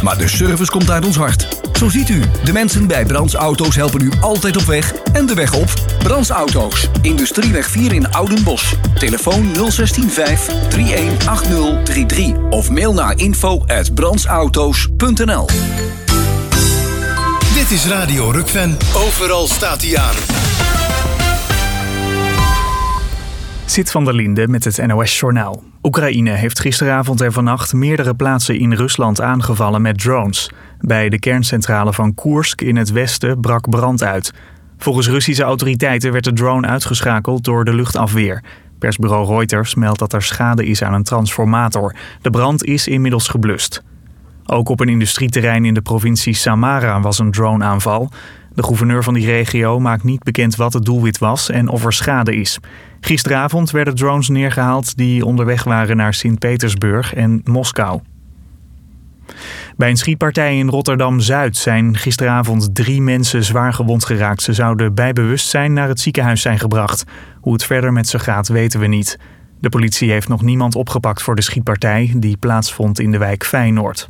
maar de service komt uit ons hart. Zo ziet u, de mensen bij Brands Auto's helpen u altijd op weg en de weg op. Brands Auto's, Industrieweg 4 in Oudenbosch. Telefoon 016 318033 of mail naar info@brandsauto's.nl. Dit is Radio Rukven. Overal staat hij aan. Sid van der Linde met het NOS-journaal. Oekraïne heeft gisteravond en vannacht meerdere plaatsen in Rusland aangevallen met drones. Bij de kerncentrale van Koersk in het westen brak brand uit. Volgens Russische autoriteiten werd de drone uitgeschakeld door de luchtafweer. Persbureau Reuters meldt dat er schade is aan een transformator. De brand is inmiddels geblust. Ook op een industrieterrein in de provincie Samara was een droneaanval. De gouverneur van die regio maakt niet bekend wat het doelwit was en of er schade is. Gisteravond werden drones neergehaald die onderweg waren naar Sint-Petersburg en Moskou. Bij een schietpartij in Rotterdam-Zuid zijn gisteravond 3 mensen zwaar gewond geraakt. Ze zouden bij bewustzijn naar het ziekenhuis zijn gebracht. Hoe het verder met ze gaat weten we niet. De politie heeft nog niemand opgepakt voor de schietpartij die plaatsvond in de wijk Feyenoord.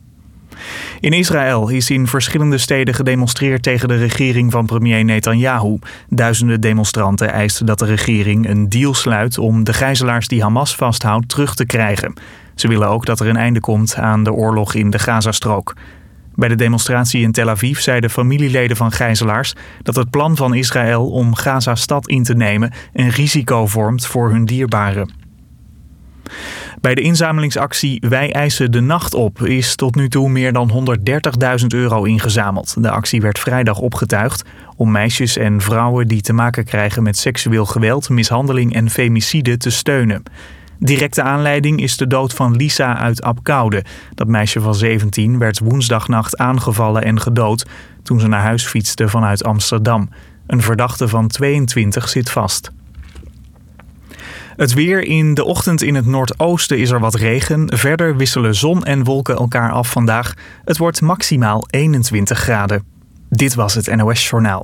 In Israël is in verschillende steden gedemonstreerd tegen de regering van premier Netanyahu. Duizenden demonstranten eisten dat de regering een deal sluit om de gijzelaars die Hamas vasthoudt terug te krijgen. Ze willen ook dat er een einde komt aan de oorlog in de Gazastrook. Bij de demonstratie in Tel Aviv zeiden familieleden van gijzelaars dat het plan van Israël om Gaza-stad in te nemen een risico vormt voor hun dierbaren. Bij de inzamelingsactie Wij eisen de nacht op is tot nu toe meer dan €130.000 ingezameld. De actie werd vrijdag opgetuigd om meisjes en vrouwen die te maken krijgen met seksueel geweld, mishandeling en femicide te steunen. Directe aanleiding is de dood van Lisa uit Apkoude. Dat meisje van 17 werd woensdagnacht aangevallen en gedood toen ze naar huis fietste vanuit Amsterdam. Een verdachte van 22 zit vast. Het weer: in de ochtend in het noordoosten is er wat regen. Verder wisselen zon en wolken elkaar af vandaag. Het wordt maximaal 21 graden. Dit was het NOS Journaal.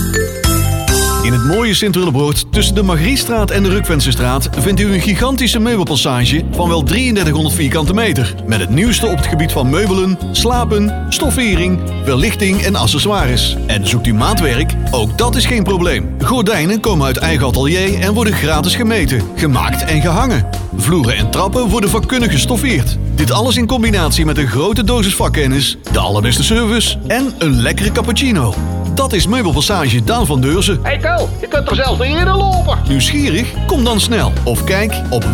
In het mooie Sint-Willebroord tussen de Margriestraat en de Rukvensestraat vindt u een gigantische meubelpassage van wel 3300 vierkante meter. Met het nieuwste op het gebied van meubelen, slapen, stoffering, verlichting en accessoires. En zoekt u maatwerk? Ook dat is geen probleem. Gordijnen komen uit eigen atelier en worden gratis gemeten, gemaakt en gehangen. Vloeren en trappen worden vakkundig gestoffeerd. Dit alles in combinatie met een grote dosis vakkennis, de allerbeste service en een lekkere cappuccino. Dat is Meubelpassage Daan van Deurzen. Hey Ko, je kunt er zelfs niet eerder lopen. Nieuwsgierig? Kom dan snel of kijk op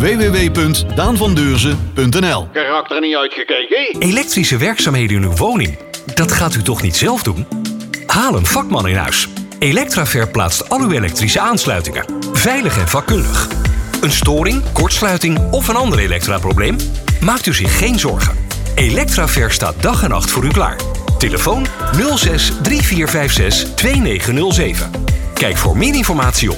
www.daanvandeurzen.nl. Geraakt er niet uitgekeken. Elektrische werkzaamheden in uw woning, dat gaat u toch niet zelf doen? Haal een vakman in huis. Electraver plaatst al uw elektrische aansluitingen. Veilig en vakkundig. Een storing, kortsluiting of een ander elektraprobleem? Maakt u zich geen zorgen. Electraver staat dag en nacht voor u klaar. Telefoon 06 3456 2907. Kijk voor meer informatie op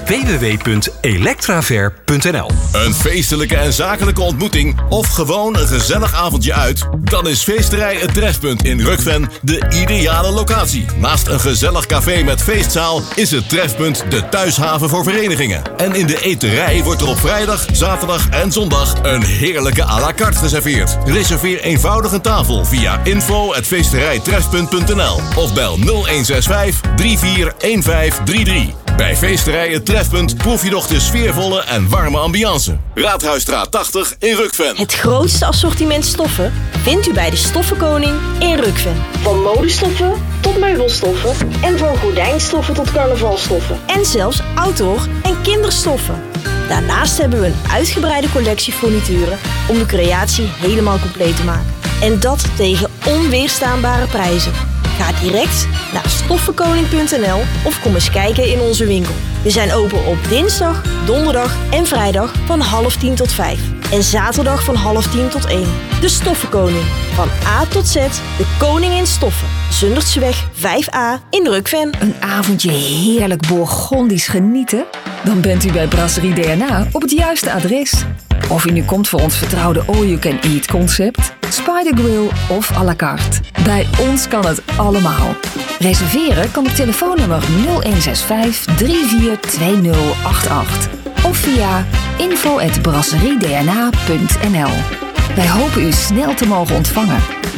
www.electraver.nl. Een feestelijke en zakelijke ontmoeting of gewoon een gezellig avondje uit? Dan is Feesterij Het Trefpunt in Rukven de ideale locatie. Naast een gezellig café met feestzaal is het Trefpunt de thuishaven voor verenigingen. En in de eterij wordt er op vrijdag, zaterdag en zondag een heerlijke à la carte geserveerd. Reserveer eenvoudig een tafel via info@feesterijtrefpunt.nl of bel 0165 341533. Bij Feesterij Het Trefpunt proef je nog de sfeervolle en warme ambiance. Raadhuisstraat 80 in Rukven. Het grootste assortiment stoffen vindt u bij de Stoffenkoning in Rukven. Van modestoffen tot meubelstoffen en van gordijnstoffen tot carnavalstoffen. En zelfs outdoor- en kinderstoffen. Daarnaast hebben we een uitgebreide collectie furnituren om de creatie helemaal compleet te maken. En dat tegen onweerstaanbare prijzen. Ga direct naar stoffenkoning.nl of kom eens kijken in onze winkel. We zijn open op dinsdag, donderdag en vrijdag van 9:30 tot 5. En zaterdag van 9:30 tot 1. De Stoffenkoning. Van A tot Z, de koning in stoffen. Zundertseweg 5A in Rukven. Een avondje heerlijk Bourgondisch genieten? Dan bent u bij Brasserie DNA op het juiste adres. Of u nu komt voor ons vertrouwde all-you-can-eat concept, Spider Grill of à la carte. Bij ons kan het allemaal. Reserveren kan op telefoonnummer 0165 342088 of via info@brasseriedna.nl. Wij hopen u snel te mogen ontvangen.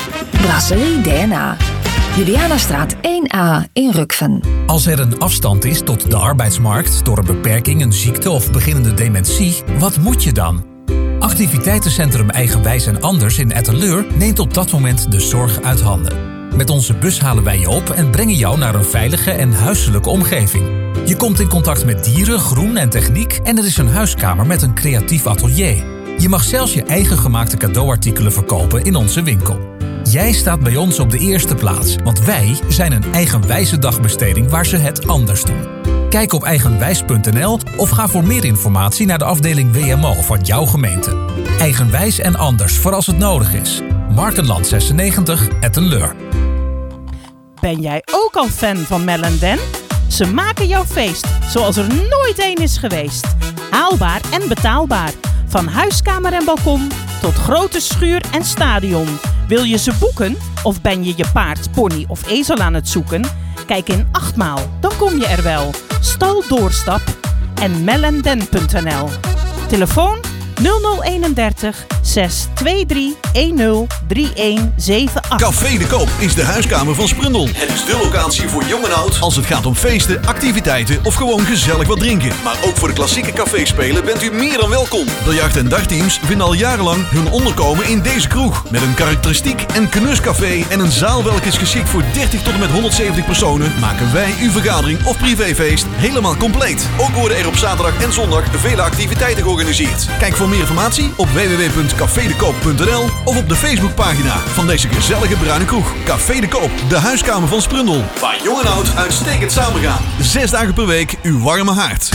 Brasserie DNA. Julianastraat 1A in Rukven. Als er een afstand is tot de arbeidsmarkt door een beperking, een ziekte of beginnende dementie, wat moet je dan? Activiteitencentrum Eigenwijs en Anders in Etteleur neemt op dat moment de zorg uit handen. Met onze bus halen wij je op en brengen jou naar een veilige en huiselijke omgeving. Je komt in contact met dieren, groen en techniek en er is een huiskamer met een creatief atelier. Je mag zelfs je eigen gemaakte cadeauartikelen verkopen in onze winkel. Jij staat bij ons op de eerste plaats, want wij zijn een eigenwijze dagbesteding waar ze het anders doen. Kijk op eigenwijs.nl of ga voor meer informatie naar de afdeling WMO van jouw gemeente. Eigenwijs en Anders voor als het nodig is. Markenland 96, Etteleur. Ben jij ook al fan van Mel & Den? Ze maken jouw feest zoals er nooit één is geweest. Haalbaar en betaalbaar. Van huiskamer en balkon tot grote schuur en stadion. Wil je ze boeken? Of ben je je paard, pony of ezel aan het zoeken? Kijk in 8 maal, dan kom je er wel. Stal Doorstap en mellenden.nl. Telefoon 0031 623 103178. Café de Koop is de huiskamer van Sprundel. Het is de locatie voor jong en oud als het gaat om feesten, activiteiten of gewoon gezellig wat drinken. Maar ook voor de klassieke caféspelen bent u meer dan welkom. Biljart- en dagteams vinden al jarenlang hun onderkomen in deze kroeg. Met een karakteristiek en knuscafé en een zaal welke is geschikt voor 30 tot en met 170 personen, maken wij uw vergadering of privéfeest helemaal compleet. Ook worden er op zaterdag en zondag vele activiteiten georganiseerd. Kijk voor meer informatie op www.cafedekoop.nl of op de Facebookpagina van deze gezellige bruine kroeg. Café de Koop, de huiskamer van Sprundel. Waar jong en oud uitstekend samengaan. 6 dagen per week uw warme haard.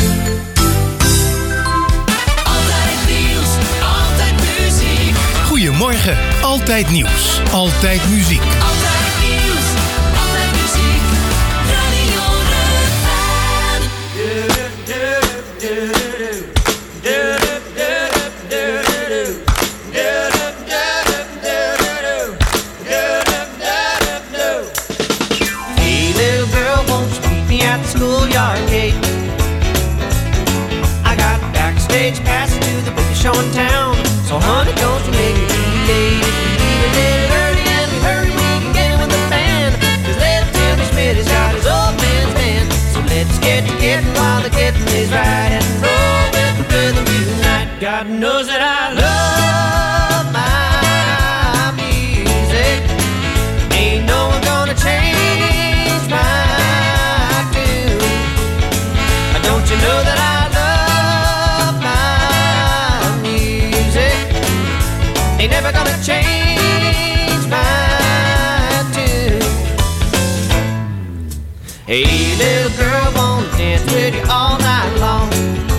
Altijd nieuws, altijd muziek. Goedemorgen, altijd nieuws, altijd muziek. Altijd nieuws, altijd muziek. Radio Hey little girl, won't you meet me at the schoolyard gate? I got backstage passes to the biggest show in town. So honey, don't you make it too late. If you leave a little early and we hurry, we can get with the band. 'Cause little Timmy Smith has got his old man's band. So let's get to getting while the getting is right and roll with the rhythm tonight. God knows that I love my music. Ain't no one gonna change my tune. Don't you know that I love my music? Ain't never gonna change my tune. Hey little girl, wanna dance with you all night long.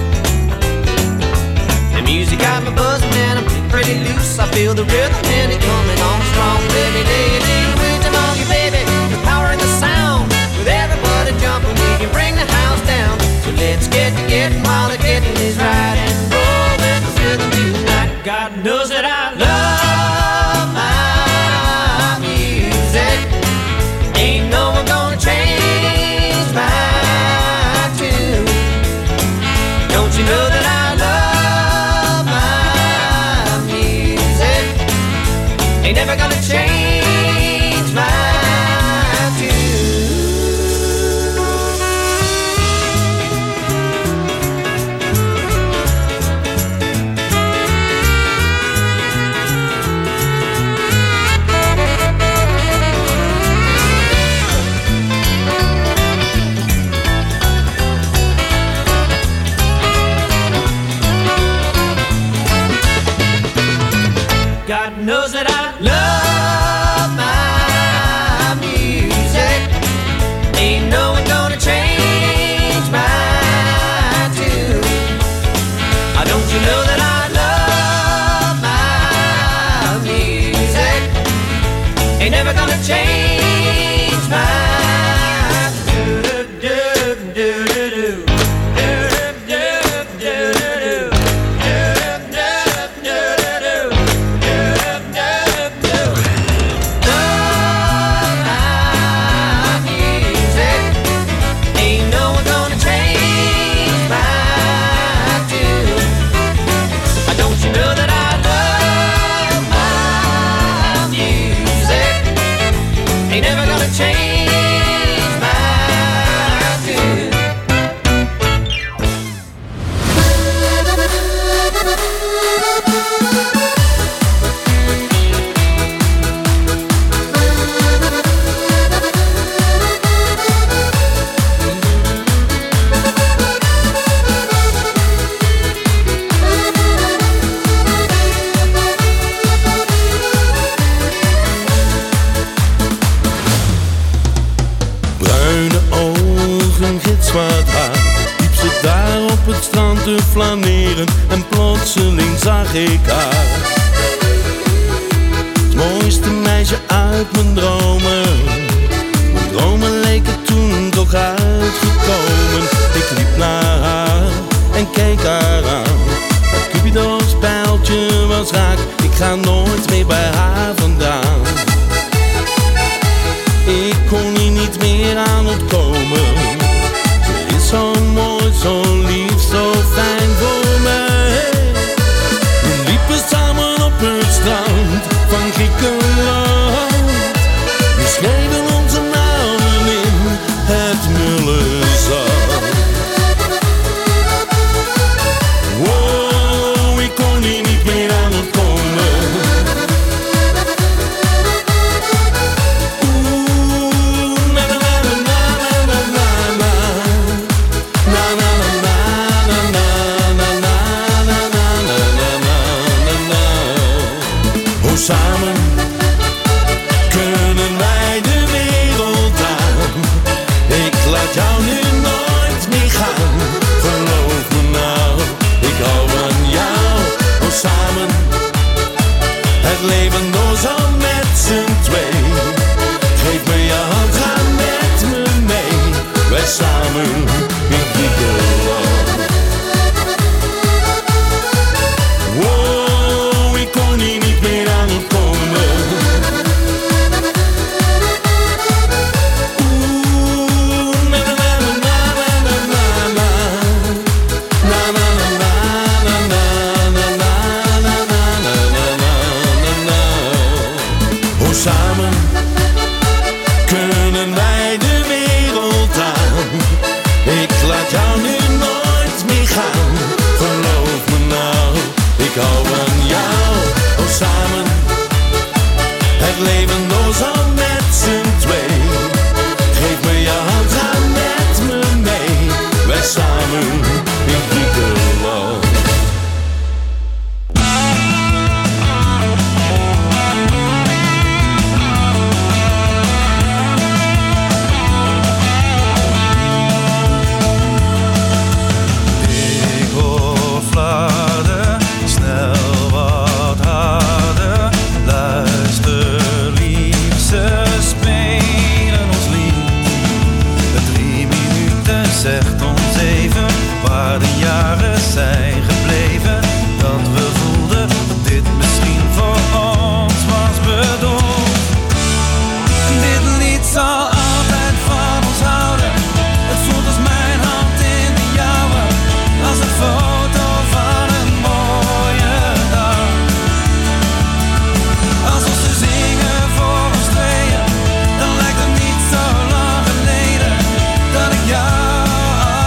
The music got me buzzing and I'm pretty loose. I feel the rhythm and it coming on strong. Let me lay a little wisdom on you, baby. The power in the sound. With everybody jumping, we can bring the house down. So let's get to getting while the getting is right and roll with the rhythm tonight. God knows that I love my music. Ain't no one gonna change my tune. Don't you know that I love my music? Ain't never gonna change my God knows that I love my music. Ain't no one gonna change my tune. Don't you know that I love my music? Ain't never gonna change my flaneren en plotseling zag ik haar. Het mooiste meisje uit mijn dromen. Mijn dromen leken toen toch uitgekomen. Ik liep naar haar en keek haar aan. Het Cupido's pijltje was raak. Ik ga nooit meer bij haar vandaan. Ik kon hier niet meer aan ontkomen. Ze is zo mooi, zo lief, zo fijn voor mij. We liepen samen op het strand van Griekenland. We schreven onze namen in het mulle zand. Wow, ik kon hier niet meer aan ontkomen. Samen kunnen wij de wereld aan. Ik laat jou nu nooit meer gaan. Geloof me nou, ik hou van jou. Oh, samen het leven door zo met z'n twee. Geef me je hand, ga met me mee. Wij samen in Griekenland. Wow, ik kon hier niet meer aan ontkomen. Oh, samen kunnen wij de wereld aan. Ik laat jou nu nooit meer gaan. Geloof me nou, ik hou van jou. Oh, samen het leven door zo met z'n twee. Geef me je hand, ga met me mee. Wij samen in Griekenland. Ik hoor flarden, snel wat harder. Luister lief, ze spelen ons lied. De 3 minuten zegt ons even waar de jaren zijn gebleven. Dat we voelden dat dit misschien voor ons was bedoeld. Dit lied zal altijd van ons houden. Het voelt als mijn hand in de jouwe. Als een foto van een mooie dag. Alsof ze zingen voor ons tweeën. Dan lijkt het niet zo lang geleden dat ik jou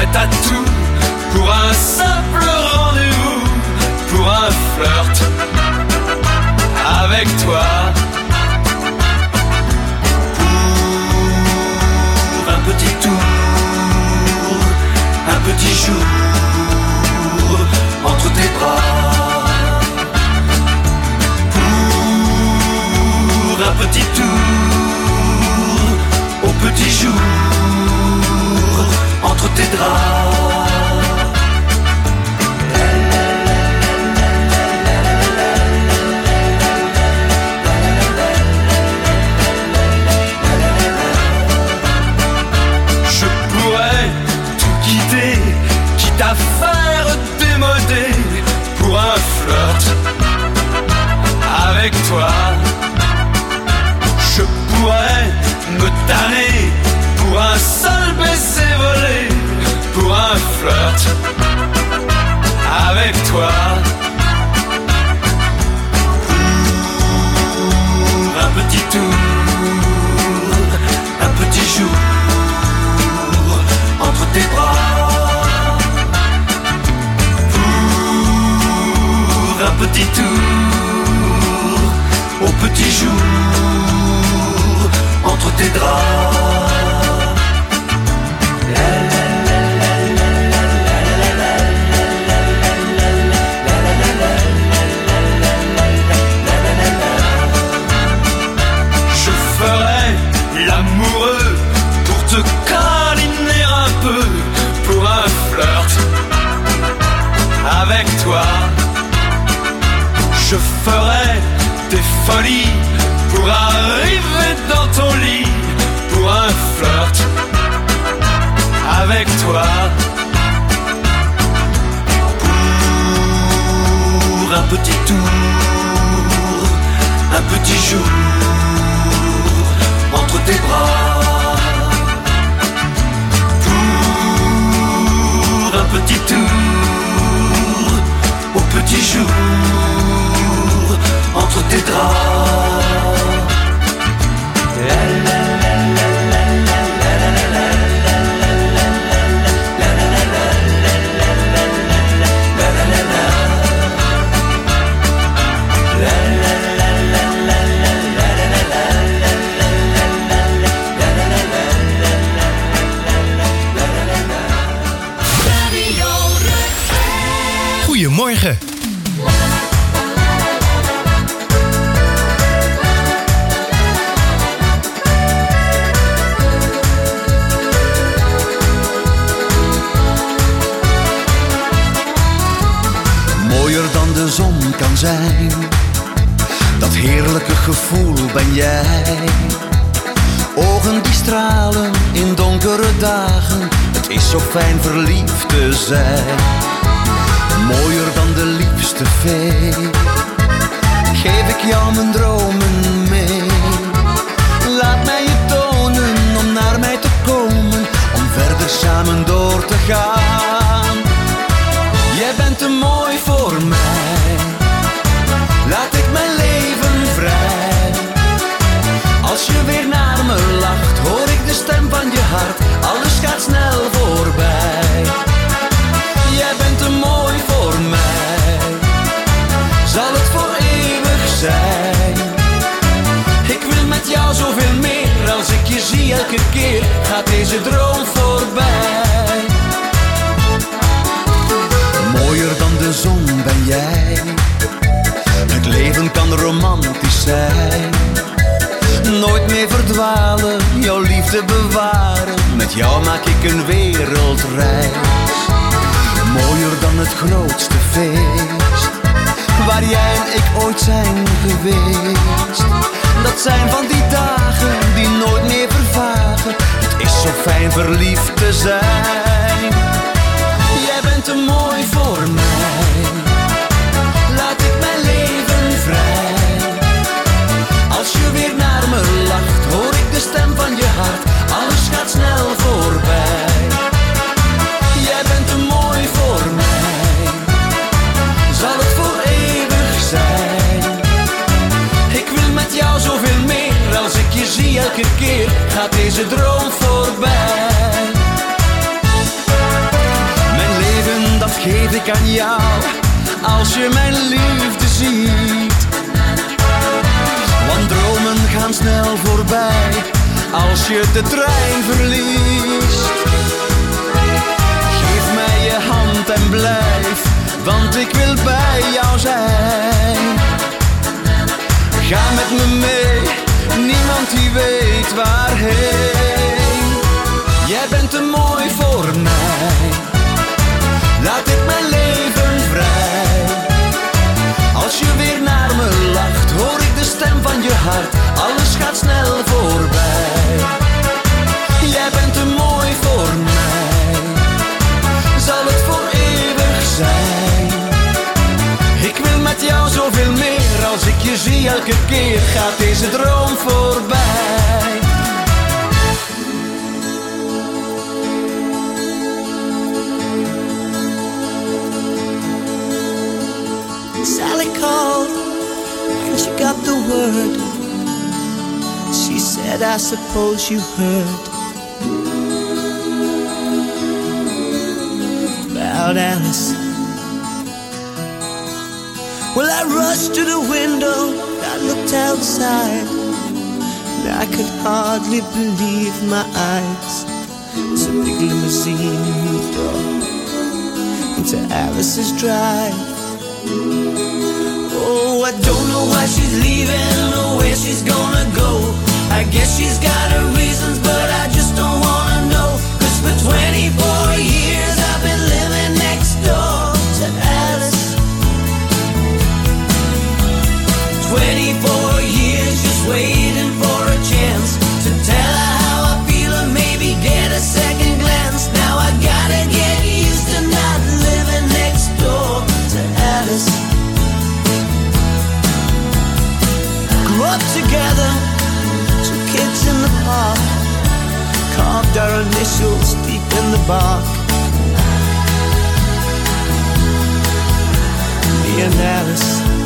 prête à tout pour un simple rendez-vous, pour un flirt avec toi. Pour un petit tour, un petit jour entre tes bras. Pour un petit tour au petit jour entre tes draps. Je pourrais tout quitter, quitte à faire démoder pour un flirt avec toi. Je pourrais me tanner pour un seul baiser volé, pour un flirt avec toi. Pour un petit tour, un petit jour entre tes bras. Pour un petit tour au petit jour entre tes draps. Je ferai l'amoureux pour te câliner un peu, pour un flirt avec toi. Je ferai des folies pour arriver dans ton lit, pour un flirt avec toi. Pour un petit tour, un petit jour entre tes bras. Pour un petit tour au petit jour entre tes draps. Goedemorgen. Mooier dan de zon kan zijn, dat heerlijke gevoel ben jij. Ogen die stralen in donkere dagen, het is zo fijn verliefd te zijn. Mooier dan de liefste fee, geef ik jou mijn dromen mee. Laat mij je tonen om naar mij te komen, om verder samen door te gaan. Jij bent te mooi voor mij, laat ik mijn leven vrij. Als je weer naar me lacht, hoor ik de stem van je hart, alles gaat snel voorbij. Jij bent te mooi voor mij, zal het voor eeuwig zijn. Ik wil met jou zoveel meer, als ik je zie elke keer, gaat deze droom voorbij. Mooier dan de zon ben jij, het leven kan romantisch zijn. Nooit meer verdwalen, jouw liefde bewaren, met jou maak ik een wereldreis. Mooier dan het grootste feest, waar jij en ik ooit zijn geweest. Dat zijn van die dagen die nooit meer vervagen, het is zo fijn verliefd te zijn. Jij bent te mooi voor mij, laat ik mijn leven vrij. Als je weer naar me lacht, hoor ik de stem van je hart, alles gaat snel voorbij. Jij bent te mooi voor mij, zal het voor eeuwig zijn. Ik wil met jou zoveel meer, als ik je zie elke keer, gaat deze droom voorbij. ik aan jou als je mijn liefde ziet. Want dromen gaan snel voorbij als je de trein verliest. Geef mij je hand en blijf, want ik wil bij jou zijn. Ga met me mee, niemand die weet waarheen. Jij bent te mooi voor mij, laat ik mijn leven vrij. Als je weer naar me lacht, hoor ik de stem van je hart. Alles gaat snel voorbij. Jij bent te mooi voor mij, zal het voor eeuwig zijn. Ik wil met jou zoveel meer, als ik je zie elke keer gaat deze droom voorbij. Sally called when she got the word. She said, I suppose you heard about Alice. Well, I rushed to the window, I looked outside, and I could hardly believe my eyes. As a big limousine moved up into Alice's drive. Oh, I don't know why she's leaving or where she's gonna go. I guess she's got her reasons, but I just don't wanna know. 'Cause for 24 years I've been living next door to Alice. 24 years just waiting for a chance to tell her how I feel and maybe get a second glance. Now I gotta get used to not living next door to Alice. Grew up together, 2 kids in the park, carved our initials deep in the bark. Me and Alice.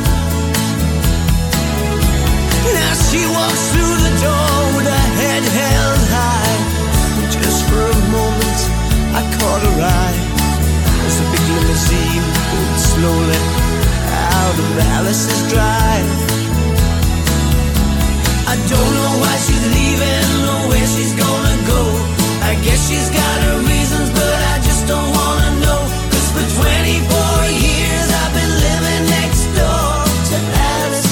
Now she walks through the door with her head held high. And just for a moment I caught her eye as the big limousine pulled slowly out of Alice's drive. I don't know why she's leaving or where she's gonna go. I guess she's got her reasons, but I just don't wanna know. 'Cause for 24 years I've been living next door to Alice.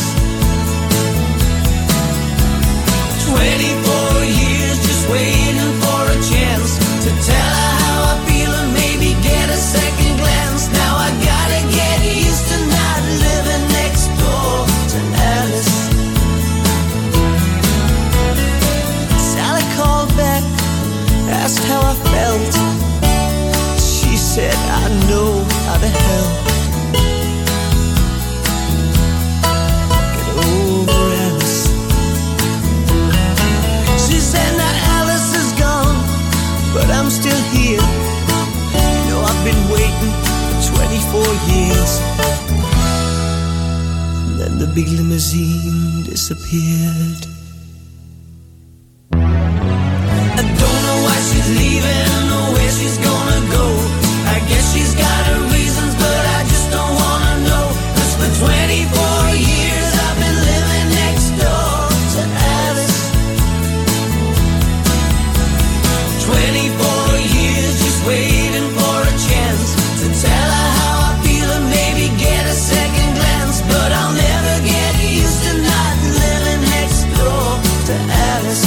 24 years just waiting for a chance to tell her how I feel and maybe get a second glance. Now I gotta get used to not living next door to Alice. Sally called back, asked how I felt. She said, I know how to help. Get over Alice. She said, now Alice is gone, but I'm still here. You know I've been waiting for 24 years. And then the big limousine disappeared. I don't know why she's leaving or where she's gonna go. I guess she's got her reasons, but I just don't wanna know. 'Cause for 24 years I've been living next door to Alice. 24 years just waiting for a chance to tell her how I feel and maybe get a second glance. But I'll never get used to not living next door to Alice.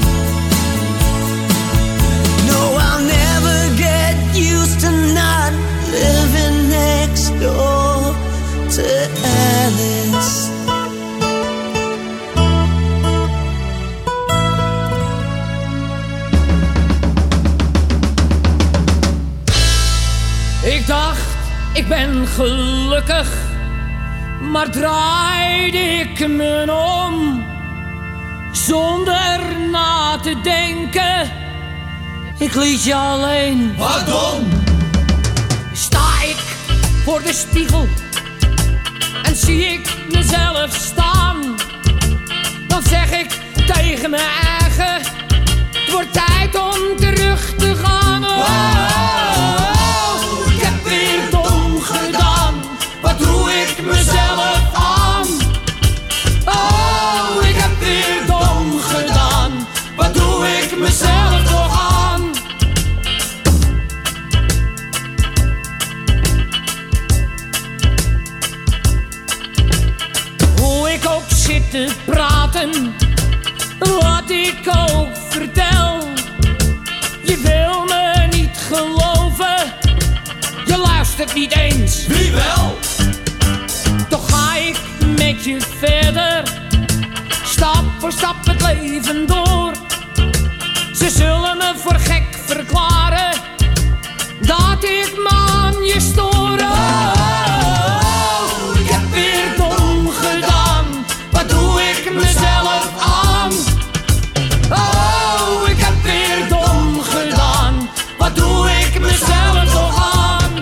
No, I'll never get used to not living next door to Alice. Ik dacht, ik ben gelukkig, maar draaide ik me om zonder na te denken. Ik liet je alleen. Pardon? Sta ik voor de spiegel en zie ik mezelf staan, dan zeg ik tegen me eigen, het wordt tijd om terug te gaan. Oh, ik heb weer dom luistert niet eens. Wie wel? Toch ga ik met je verder, stap voor stap het leven door. Ze zullen me voor gek verklaren dat ik me aan je stoor. Oh, ik heb weer dom gedaan, wat doe ik mezelf aan? Oh, ik heb weer dom gedaan, wat doe ik mezelf toch aan?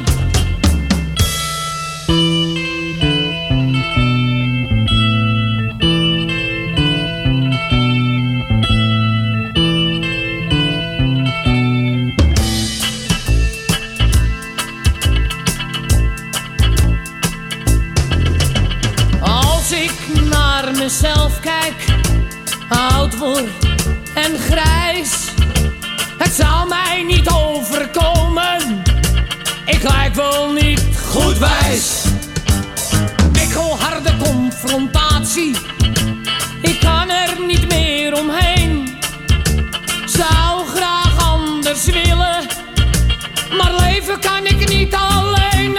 Mezelf kijk, oud word en grijs. Het zal mij niet overkomen, ik lijk wel niet goed wijs. Ik wil harde confrontatie, ik kan er niet meer omheen. Zou graag anders willen, maar leven kan ik niet alleen.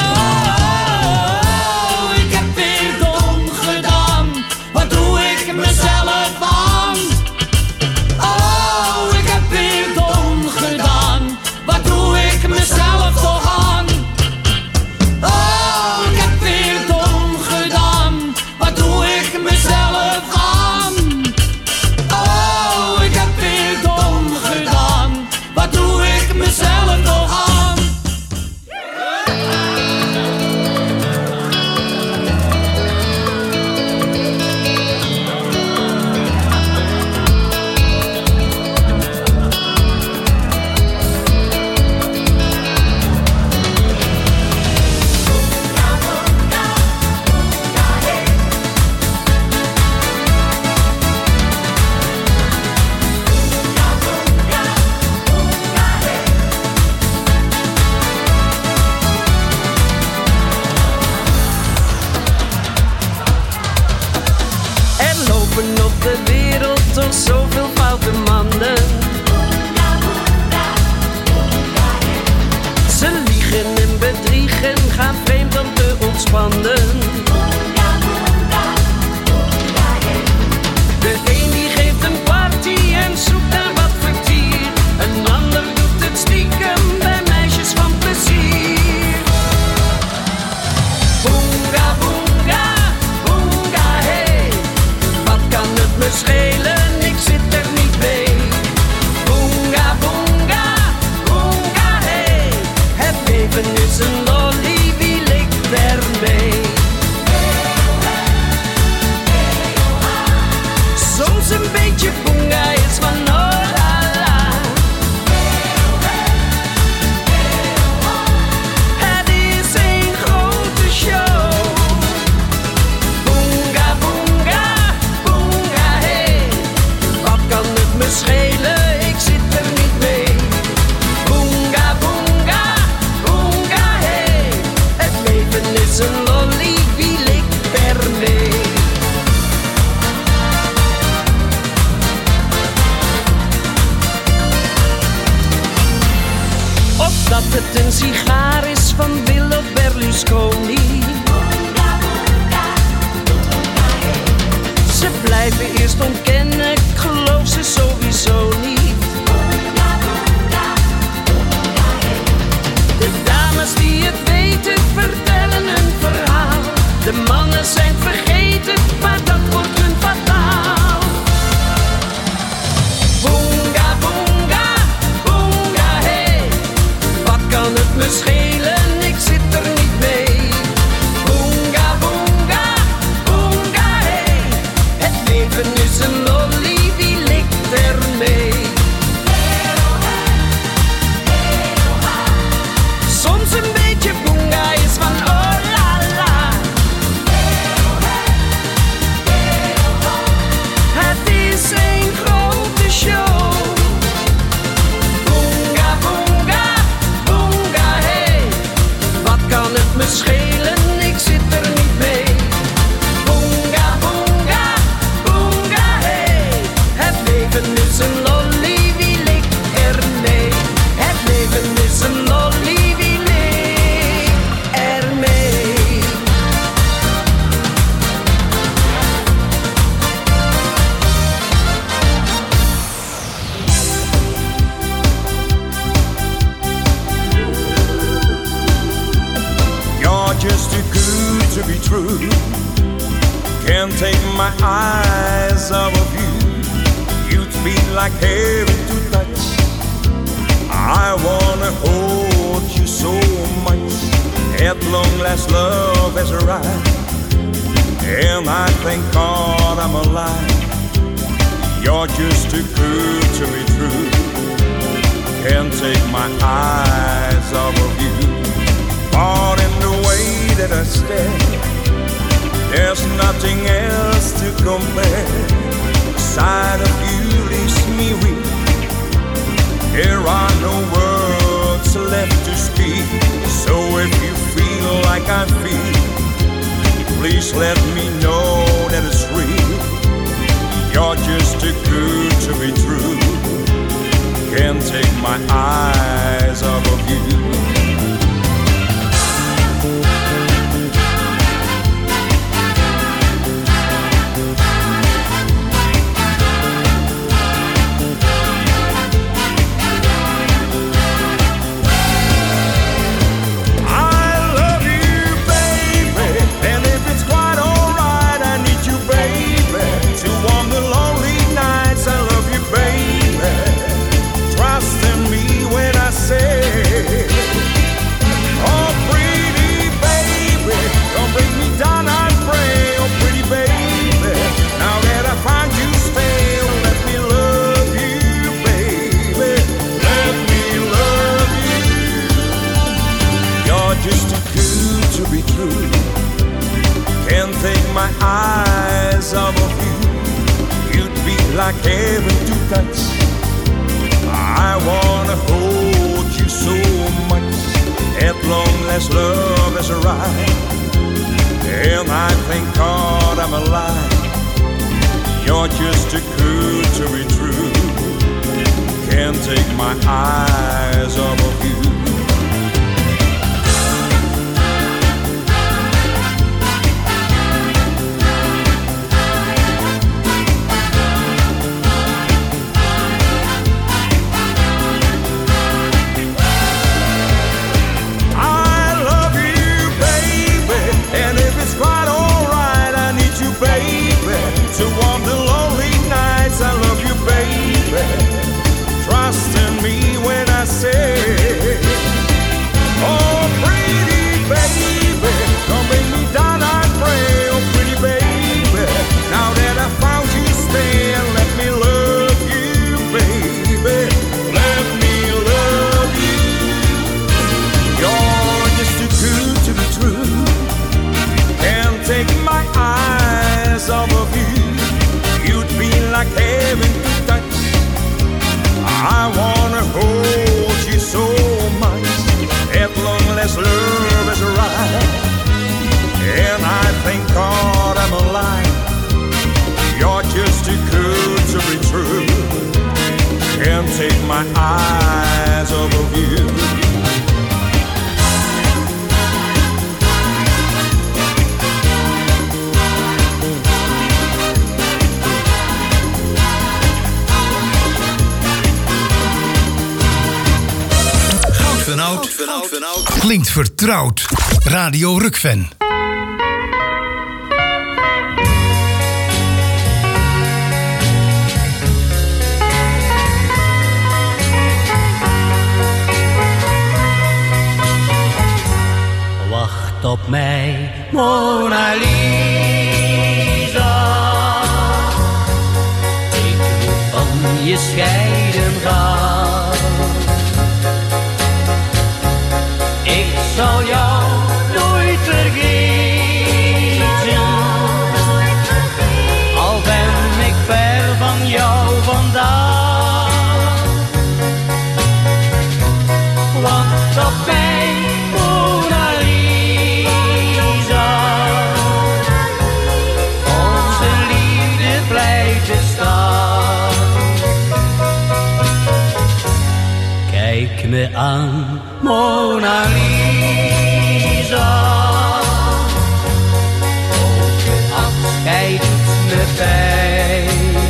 Oh, ik heb weer dom gedaan, wat doe ik mezelf aan? Oh, ik heb weer dom gedaan, wat doe ik mezelf toch aan? Oh, ik heb weer dom gedaan, wat doe ik mezelf aan? Oh, ik heb weer dom gedaan, wat doe ik mezelf toch aan? Zoveel foute mannen. Ze liegen en bedriegen, gaan vreemd om te ontspannen. De een die geeft een party en zoekt naar wat vertier. Een ander doet het stiekem bij meisjes van plezier. Boonga, boonga, boonga, hey. Wat kan het me schelen? Is een lolly, wie likt ermee? Soms een beetje boonga is van oh la la. Het is een grote show. Boonga, boonga, boonga, hey. Wat kan het me schelen? Ik zit er niet mee. Boonga, boonga. Is een lolly, wie likt ermee? Of dat het een sigaar is van Bill of Berlusconi. Ze blijven eerst ontkennen, ik geloof ze sowieso niet. De dames die het weten vertellen een verhaal. De mannen zijn vergeten, maar dat wordt hun fataal. Boonga, boonga, boonga, hey. Wat kan het me schelen? Ik zit er niet mee. Boonga, boonga, boonga, hey. Het leven is een lolly, wie likt ermee? Soms een beetje boonga is van oh la la. Het is een grote show. Boonga, boonga, boonga, hey. just too good to be true. Can't take my eyes off of you. You'd be like heaven to touch. I wanna hold you so much. At long last love has arrived, and I thank God I'm alive. You're just too good to be true. Can't take my eyes off of you. All in the way that I stare, there's nothing else to compare. Sight of you leaves me weak. There are no words left to speak. So if you feel like I feel, please let me know that it's real. You're just too good to be true. Can't take my eyes off of you. My eyes off of you. You'd be like heaven to touch. I wanna hold you so much. At long last love has arrived, and I thank God I'm alive. You're just too good to be true. Can't take my eyes off of you. To warm the lonely nights, I love you, baby. Trust in me when I say, oh, pretty baby, don't bring me down, I pray. Oh, pretty baby, now that I found you, stay and let me love you, baby. Let me love you. You're just too good to be true. Can't take my eyes off of you. Like heaven to touch. I wanna hold you so much. At long last love has arrived, and I thank God I'm alive. You're just too good to be true. Can't take my eyes off of you. Klinkt vertrouwd. Radio Rukven. Wacht op mij, Mona Lisa. Ik moet van je scheiden gaan. Ik zal jou nooit vergeten, al ben ik ver van jou vandaan. Wacht op mij, Mona Lisa. Onze liefde blijft bestaan. Kijk me aan, Mona Lisa. Ook afscheid doet me pijn.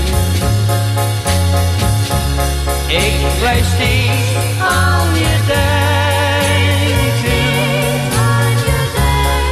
Ik blijf steeds aan je denken.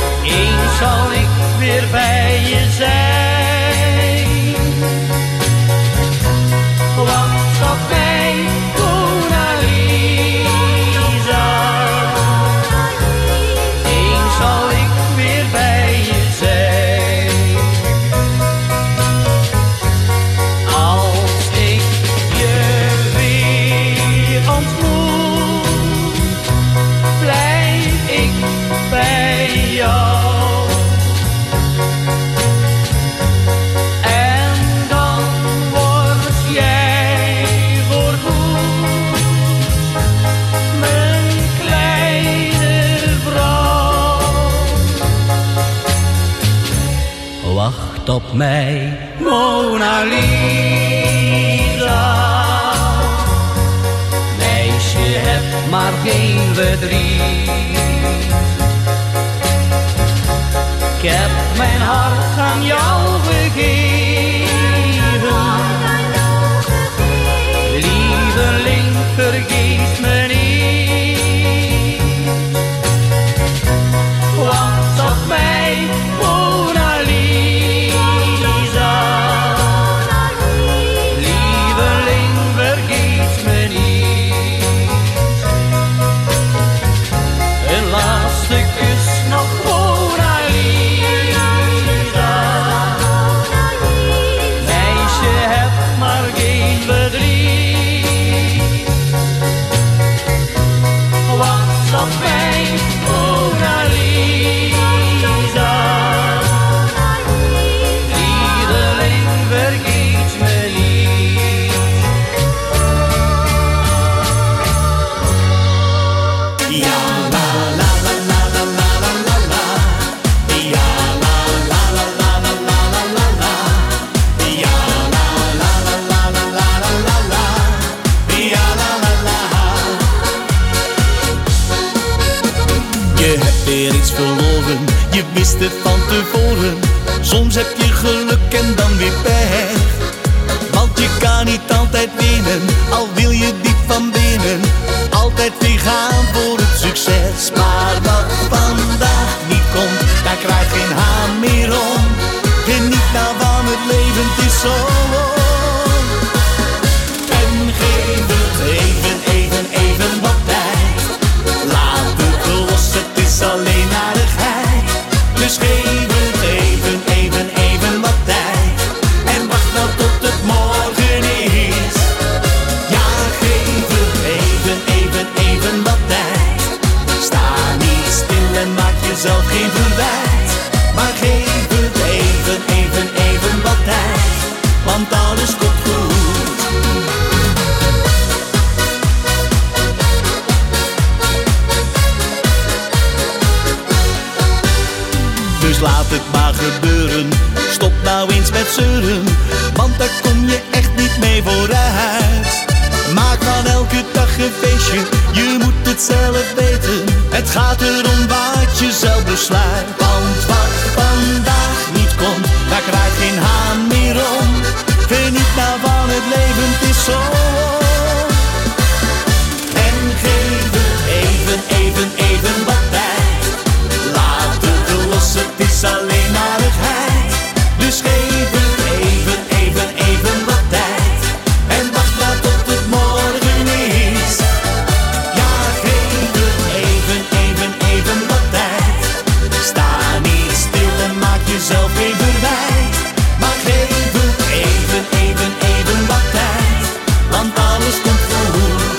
op mij, Mona Lisa. Meisje, heb maar geen verdriet. Ik heb mijn hart aan jou gegeven. Lieveling, vergeet me niet. Wacht op mij, Mona Lisa. Lieveling, vergeet me niet. Een laatste kus nog, Mona Lisa. Meisje, heb maar geen verdriet. Wacht op mij, Mona Lisa. Lieveling, vergeet me niet. Ja, la la la la la la la la la. Ja, la la la la la la la la la. Ja, la la la la la la la la la. Ja, la la la. Je hebt weer iets verloren, je wist het van tevoren. Soms heb je geluk en dan weer pech. Want je kan niet altijd winnen, al wil je diep van binnen. Altijd weer gaan voor het succes. Maar wat vandaag niet komt, daar krijgt geen haan meer om. Geniet nou van het leven, het is zo mooi. En geef het even wat tijd. Laat het los, het is alleen aardigheid. Dus geef het even wat tijd. En wacht nou tot het morgen is. Ja, geef het even wat tijd. Sta niet stil en maak jezelf geen verwijt. Maar geef het even wat tijd. Want alles komt goed. Dus laat het maar gebeuren. Stop nou eens met zeuren. Want daar kom je echt niet mee vooruit. Maak van elke dag een feestje. Je moet het zelf weten. Het gaat erom wat je zelf besluit. Want wat vandaag niet komt, daar krijgt geen haan meer om. Geniet nou van het leven, het is zo. En geef het even wat tijd. Laat het los, het is alleen aardigheid. Dus geef het even wat tijd. En wacht nou tot het morgen is. Ja, geef het even wat tijd. Sta niet stil en maak jezelf geen verwijt. Maar geef het even wat tijd. Want alles komt goed.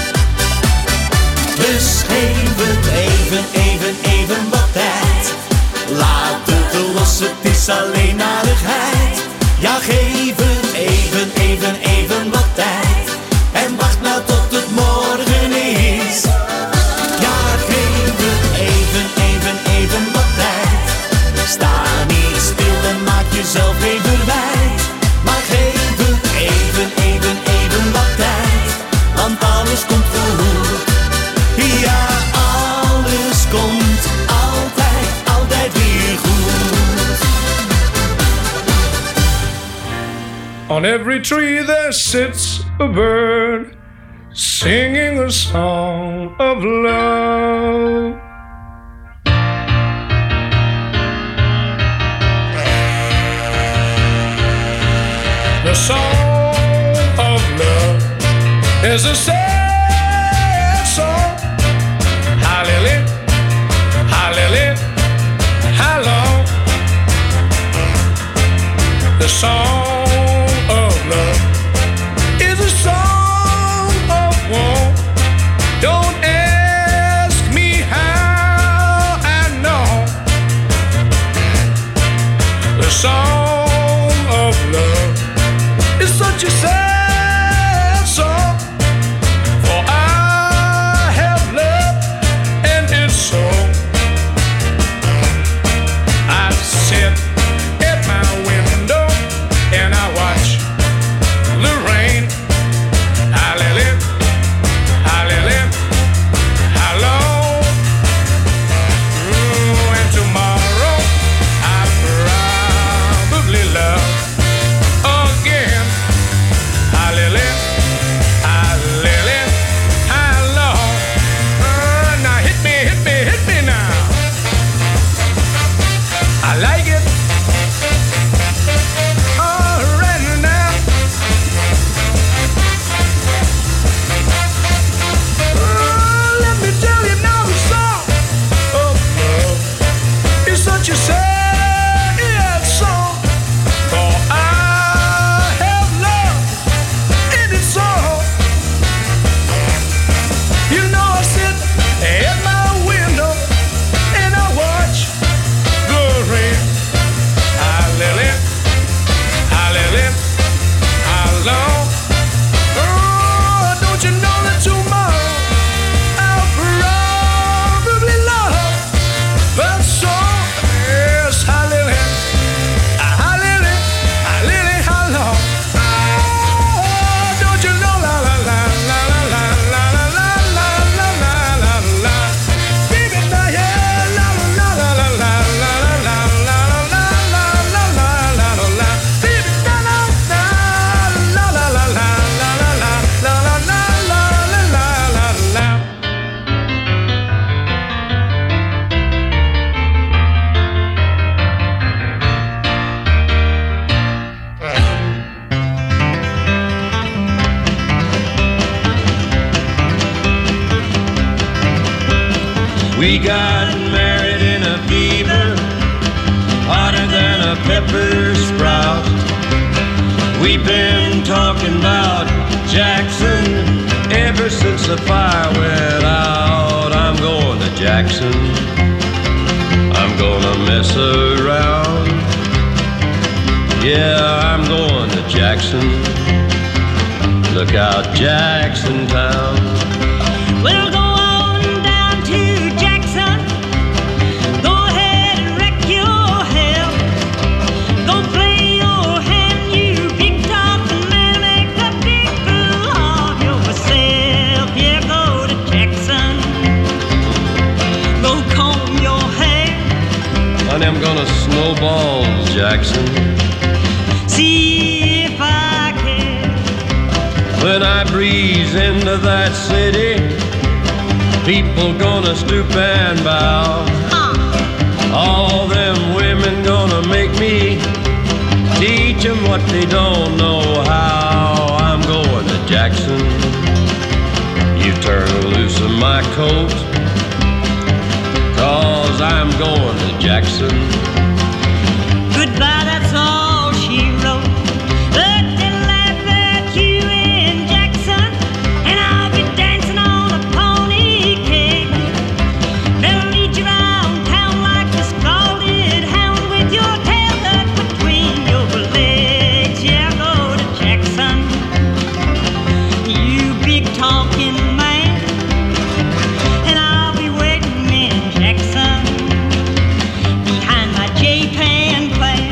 Dus geef het even wat tijd. Laat het los, het is alleen aardigheid. Ja, geef het even wat tijd. En wacht nou tot het morgen is. Ja, geef het even wat tijd. Sta niet stil en maak jezelf geen verwijt. Maar geef het even wat tijd. Want alles komt goed. Ja, alles komt altijd weer goed. On every tree there sits a bird, singing a song of love. The song of love is a sad song. Hallelujah, hallelujah, hello. The song of love is a song of war. Don't ask me how I know. The song of love is such a sad song We got married in a fever, hotter than a pepper sprout. We've been talking about Jackson ever since the fire went out. I'm going to Jackson, I'm gonna mess around. Yeah, I'm going to Jackson. Look out, Jackson Town. We'll go on down to Jackson. Go ahead and wreck your hell. Go play your hand, you big talking man. Make a big fool of yourself. Yeah, go to Jackson. Go comb your hair. Honey, I'm gonna snowball Jackson. See if I can. When I breeze into that city, people gonna stoop and bow. All them women gonna make me teach them what they don't know how. I'm going to Jackson. You turn loose of my coat, 'cause I'm going to Jackson. Goodbye, that's all she wrote. But they'll laugh at you in Jackson, and I'll be dancing on a pony cake. They'll lead you around town like a scalded hound with your tail tucked between your legs. Yeah, go to Jackson, you big talking man, and I'll be waiting in Jackson behind my J-Pan plan.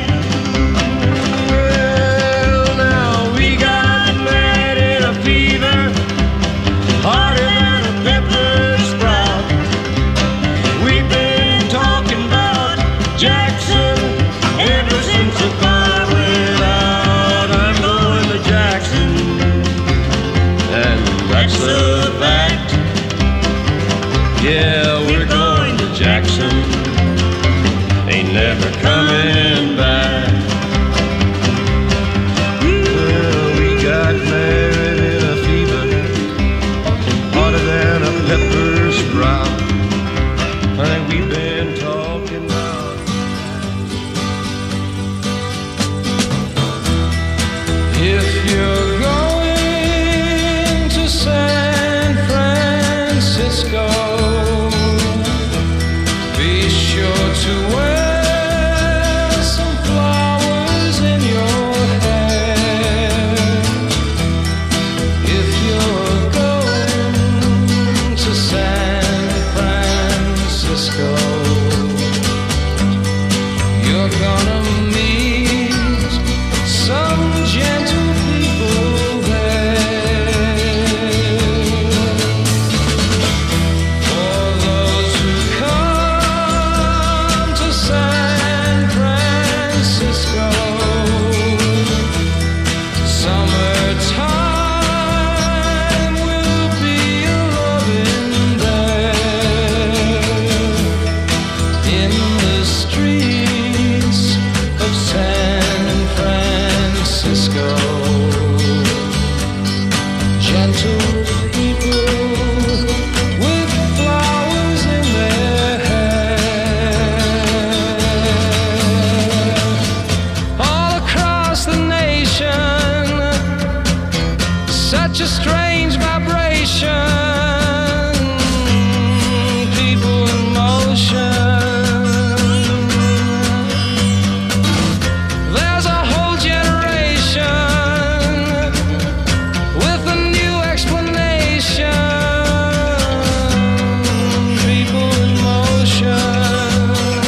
Well, now we got married in a fever, hotter than a pepper sprout. We've been talking about Jackson ever since the fire went out. I'm going to Jackson, and that's a fact. Yeah, we're going to Jackson, ain't never coming back. Well, we got married in a fever, hotter than a pepper sprout. Honey, we've been talking about. If you're going to San Francisco, be sure to wear some flowers in your hair. If you're going to San Francisco, you're gonna meet some gentle people there. For those who come to San Francisco, summertime will be a-loving there. In the streets of San Francisco, gentle people with flowers in their hair. All across the nation, such a strange vibration. People in motion. There's a whole generation with a new explanation. People in motion.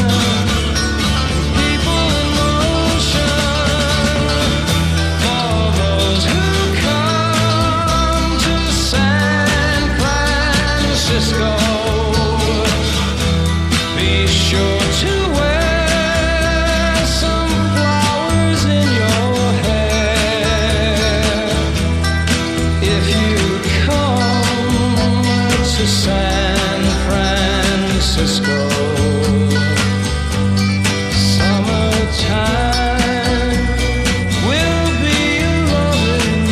People in motion. For those who come to San Francisco, be sure to wear some flowers in your hair. If you come to San Francisco, summertime will be a-loving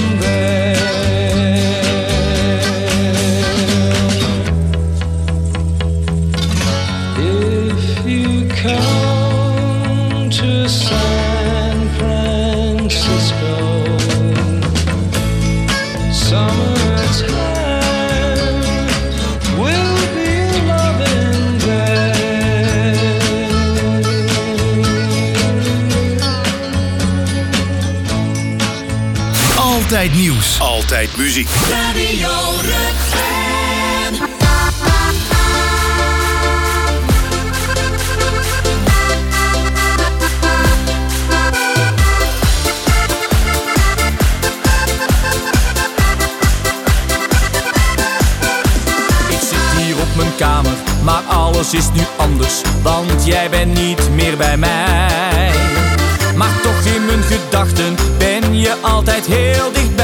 there. come to San Francisco. Summertime will be loving there. Altijd nieuws. Altijd muziek. Radio Rukven. Kamer, maar alles is nu anders, want jij bent niet meer bij mij. Maar toch in mijn gedachten ben je altijd heel dichtbij.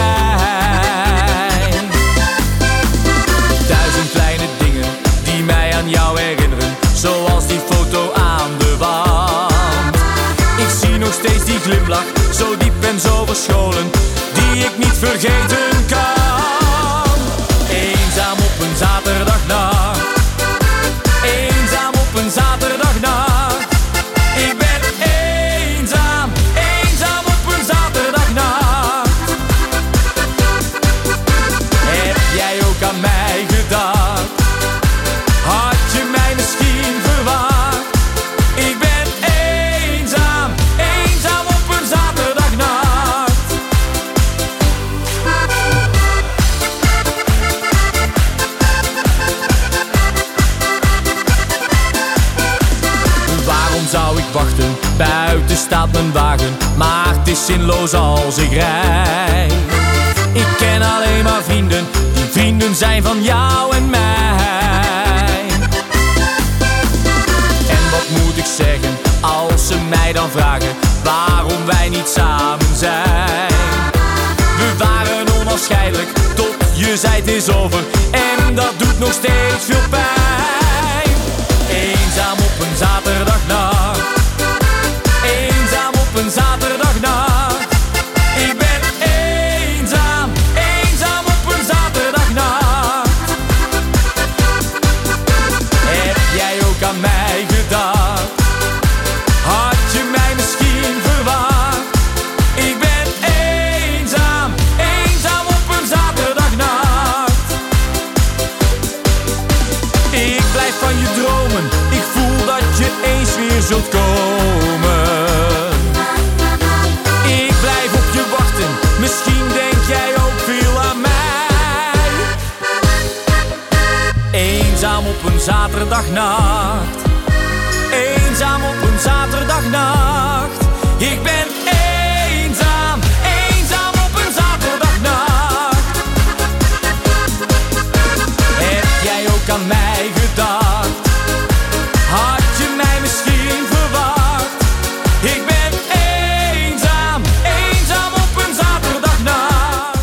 1000 kleine dingen die mij aan jou herinneren, zoals die foto aan de wand. Ik zie nog steeds die glimlach, zo diep en zo verscholen, die ik niet vergeten kan. Eenzaam op een zaterdagnacht. Eenzaam op een zaterdagnacht. Ik ben eenzaam, eenzaam op een zaterdagnacht. Heb jij ook aan mij gedacht? Had je mij misschien verwacht? Ik ben eenzaam, eenzaam op een zaterdagnacht. Zou ik wachten, buiten staat mijn wagen, maar het is zinloos als ik rijd. Ik ken alleen maar vrienden, die vrienden zijn van jou en mij. En wat moet ik zeggen, als ze mij dan vragen, waarom wij niet samen zijn. We waren onafscheidelijk, tot je zei het is over, en dat doet nog steeds veel pijn. Eenzaam op een zaterdagnacht. Eenzaam op een zaterdagnacht. Ik ben eenzaam, eenzaam op een zaterdagnacht. Heb jij ook aan mij gedacht? Had je mij misschien verwacht? Ik ben eenzaam, eenzaam op een zaterdagnacht. Ik blijf van je dromen, ik voel dat je eens weer zult komen. Ik blijf op je wachten, misschien denk jij ook veel aan mij. Eenzaam op een zaterdagnacht. Eenzaam op een zaterdagnacht. Ik ben eenzaam, eenzaam op een zaterdagnacht. Heb jij ook aan mij gedacht? Had je mij misschien verwacht? Ik ben eenzaam, eenzaam op een zaterdagnacht.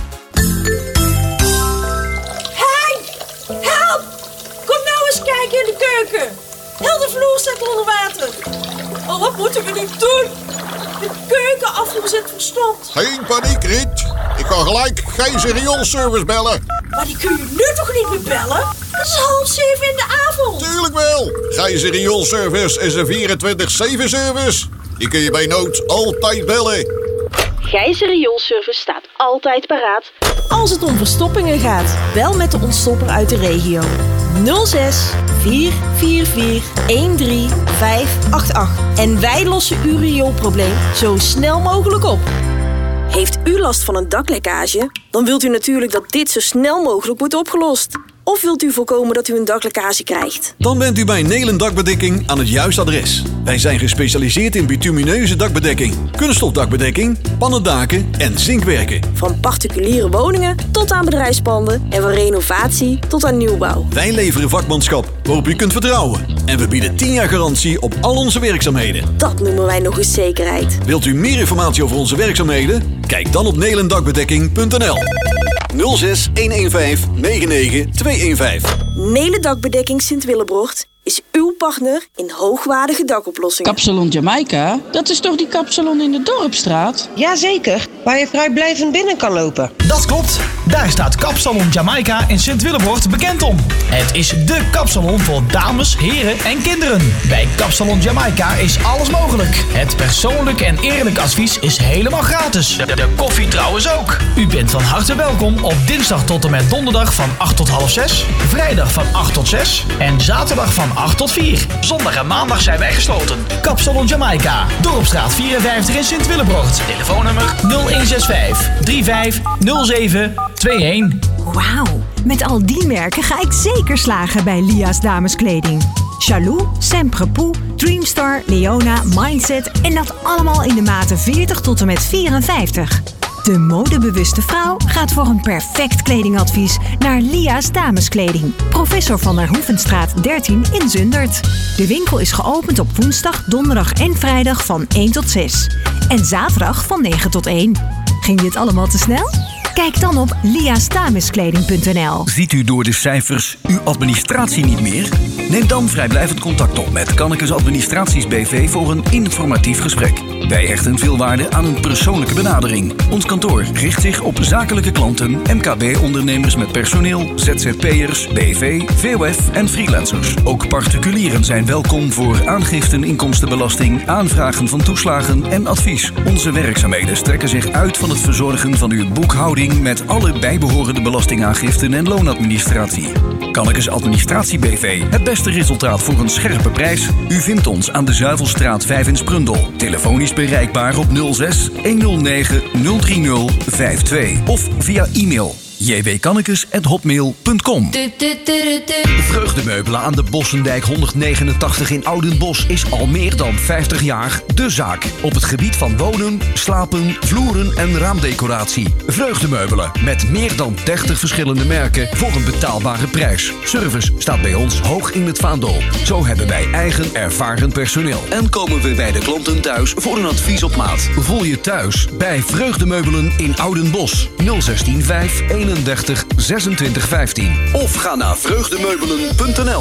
Hey, help! Kom nou eens kijken in de keuken. Heel de vloer staat onder water. Oh, wat moeten we nu doen? De keuken afgezet verstomd. Geen paniek, Riet. Ik kan gelijk Gijzer rioolservice bellen. Maar die kun je nu toch niet meer bellen? Het is 6:30 in de avond. Tuurlijk wel. Gijzer rioolservice is een 24/7 service. Die kun je bij nood altijd bellen. Gijzer Rioolservice staat altijd paraat als het om verstoppingen gaat. Bel met de ontstopper uit de regio. 06 444 13588. En wij lossen uw rioolprobleem zo snel mogelijk op. Heeft u last van een daklekkage? Dan wilt u natuurlijk dat dit zo snel mogelijk wordt opgelost. Of wilt u voorkomen dat u een daklekkage krijgt? Dan bent u bij Nelen Dakbedekking aan het juiste adres. Wij zijn gespecialiseerd in bitumineuze dakbedekking, kunststofdakbedekking, pannendaken en zinkwerken. Van particuliere woningen tot aan bedrijfspanden en van renovatie tot aan nieuwbouw. Wij leveren vakmanschap waarop u kunt vertrouwen. En we bieden 10 jaar garantie op al onze werkzaamheden. Dat noemen wij nog eens zekerheid. Wilt u meer informatie over onze werkzaamheden? Kijk dan op nelendakbedekking.nl 06 115 99 215. Nelen Dakbedekking Sint-Willebrocht is uw partner in hoogwaardige dakoplossingen. Kapsalon Jamaica? Dat is toch die kapsalon in de Dorpstraat? Jazeker, waar je vrijblijvend binnen kan lopen. Dat klopt. Daar staat Kapsalon Jamaica in Sint-Willebroort bekend om. Het is dé kapsalon voor dames, heren en kinderen. Bij Kapsalon Jamaica is alles mogelijk. Het persoonlijk en eerlijk advies is helemaal gratis. De koffie trouwens ook. U bent van harte welkom op dinsdag tot en met donderdag van 8 tot half 6, vrijdag van 8 tot 6 en zaterdag van 8 tot 4. Zondag en maandag zijn wij gesloten. Kapsalon Jamaica, Dorpstraat 54 in Sint-Willebroort. Telefoonnummer 0165 3507 21. Wauw, met al die merken ga ik zeker slagen bij Lia's dameskleding. Chalou, Semprepoux, Dreamstar, Leona, Mindset en dat allemaal in de maten 40 tot en met 54. De modebewuste vrouw gaat voor een perfect kledingadvies naar Lia's dameskleding. Professor van der Hoevenstraat 13 in Zundert. De winkel is geopend op woensdag, donderdag en vrijdag van 1 tot 6. En zaterdag van 9 tot 1. Ging dit allemaal te snel? Kijk dan op liasdameskleding.nl. Ziet u door de cijfers uw administratie niet meer? Neem dan vrijblijvend contact op met Kannekes Administraties BV voor een informatief gesprek. Wij hechten veel waarde aan een persoonlijke benadering. Ons kantoor richt zich op zakelijke klanten, MKB-ondernemers met personeel, ZZP'ers, BV, VOF en freelancers. Ook particulieren zijn welkom voor aangiften inkomstenbelasting, aanvragen van toeslagen en advies. Onze werkzaamheden strekken zich uit van het verzorgen van uw boekhouding met alle bijbehorende belastingaangiften en loonadministratie. Kannekes Administratie BV. Het beste resultaat voor een scherpe prijs. U vindt ons aan de Zuivelstraat 5 in Sprundel. Telefonisch bereikbaar op 06 109 030 52 of via e-mail jwkannekes@hotmail.com. Vreugdemeubelen aan de Bossendijk 189 in Oudenbosch is al meer dan 50 jaar de zaak. Op het gebied van wonen, slapen, vloeren en raamdecoratie. Vreugdemeubelen met meer dan 30 verschillende merken voor een betaalbare prijs. Service staat bij ons hoog in het vaandel. Zo hebben wij eigen ervaren personeel. En komen we bij de klanten thuis voor een advies op maat. Voel je thuis bij Vreugdemeubelen in Oudenbosch 0165 31 26 15. Of ga naar vreugdemeubelen.nl.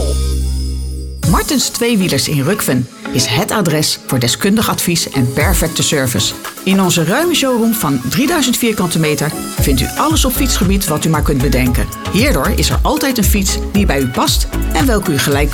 Martens Tweewielers in Rukven is het adres voor deskundig advies en perfecte service. In onze ruime showroom van 3000 vierkante meter vindt u alles op fietsgebied wat u maar kunt bedenken. Hierdoor is er altijd een fiets die bij u past en welke u gelijk kunt